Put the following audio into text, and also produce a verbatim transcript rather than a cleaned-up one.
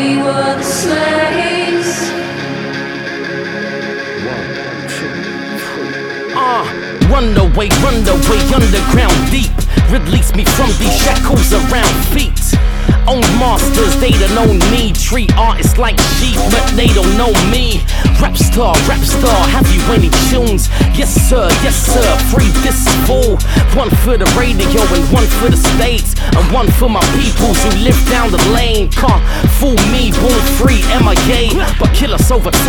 we were the slaves. Uh, run away, run away, underground deep. Release me from these shackles around feet. Own masters, they don't know me. Treat artists like sheep, but they don't know me. Rap star, rap star, have you any tunes? Yes sir, yes sir, free this fool. One for the radio and one for the States, and one for my peoples who live down the lane. Can't fool me, born free, M I A, but kill us over time.